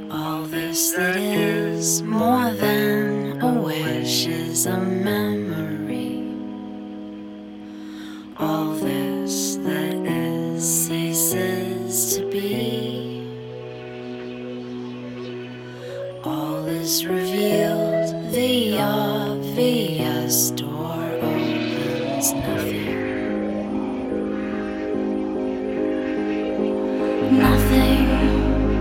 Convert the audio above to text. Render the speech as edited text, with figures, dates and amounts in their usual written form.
All this that is more than a wish is a memory. All this that is ceases to be. All is revealed, the obvious.